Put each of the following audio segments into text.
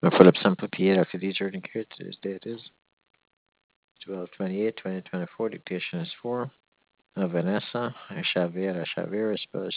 Philip Sample PA, Dr. D. Jordan here. Today's date is 12/28/2024. Dictation is 4. Vanessa Chavera, spelled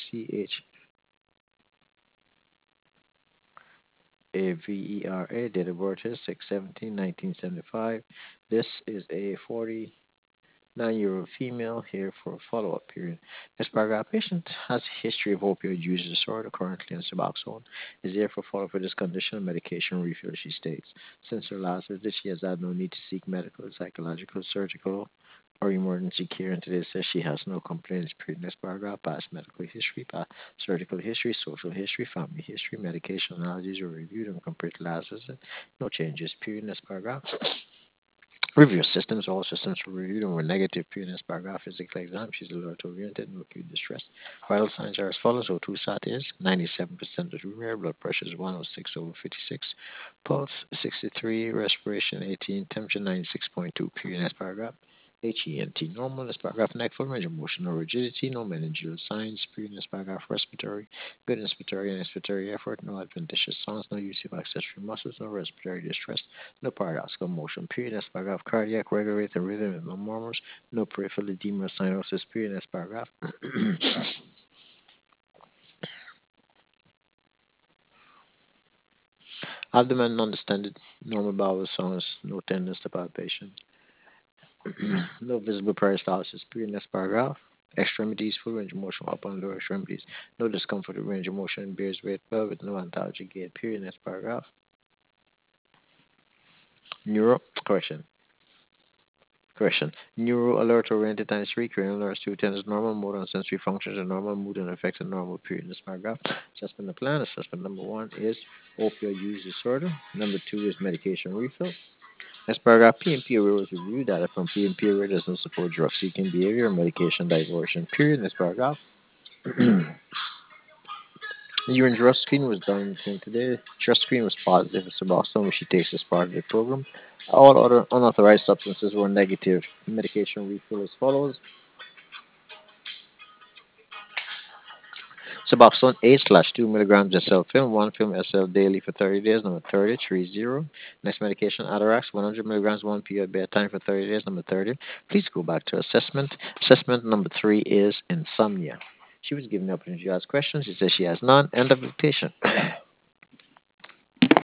Chavera. Date of birth is 6/17/1975. This is a 49-year-old female here for a follow-up period. This paragraph patient has a history of opioid use disorder, currently on Suboxone, is therefore followed for this condition and medication refill, she states. Since her last visit, she has had no need to seek medical, psychological, surgical, or emergency care, and today says she has no complaints. Period. Next paragraph: past medical history, past surgical history, social history, family history, medication allergies were reviewed and compared to last visit. No changes. Period. Next paragraph: review systems. All systems were reviewed and were negative. Period. Next paragraph: physical exam. She's alert oriented, no acute distress. Vital signs are as follows: O2 sat is 97% of room air, blood pressure is 106/56, pulse 63, respiration 18, temperature 96.2. Period. Next paragraph: HENT normal. This paragraph: neck full range of motion, no rigidity, no meningeal signs. Period. This paragraph: respiratory, good inspiratory and expiratory effort, no adventitious sounds, no use of accessory muscles, no respiratory distress, no paradoxical motion. Period. This paragraph: cardiac, regulated rhythm and no murmurs, no peripheral edema or cyanosis. Period. This paragraph: abdomen non-distended, normal bowel sounds, no tenderness to palpation. No visible peristalsis. Period. Next paragraph. Extremities, full range of motion, upper and lower extremities. No discomfort with range of motion, bears weight well with no antalgic gait. Period. Next paragraph. Neuro, correction, correction. Neuro alert oriented times 3, cranial alerts 2, tends normal motor and sensory functions and normal mood and affects a normal. Period. Next paragraph. Assessment of plan. Assessment number 1 is opioid use disorder. Number 2 is medication refill. Next paragraph: PMP aware was review data from PMP aware does not support drug seeking behavior or medication diversion. Period. Next paragraph: urine drug screen was done today. Drug screen was positive for Suboxone, which she takes as part of the program. All other unauthorized substances were negative. Medication refill as follows: Suboxone 8/2 milligrams SL film, 1 film SL daily for 30 days, number 30. Next medication, Atarax, 100 milligrams, 1 p at bedtime for 30 days, number 30. Please go back to assessment. Assessment number 3 is insomnia. She was given the opportunity to ask questions. She says she has none. End of dictation.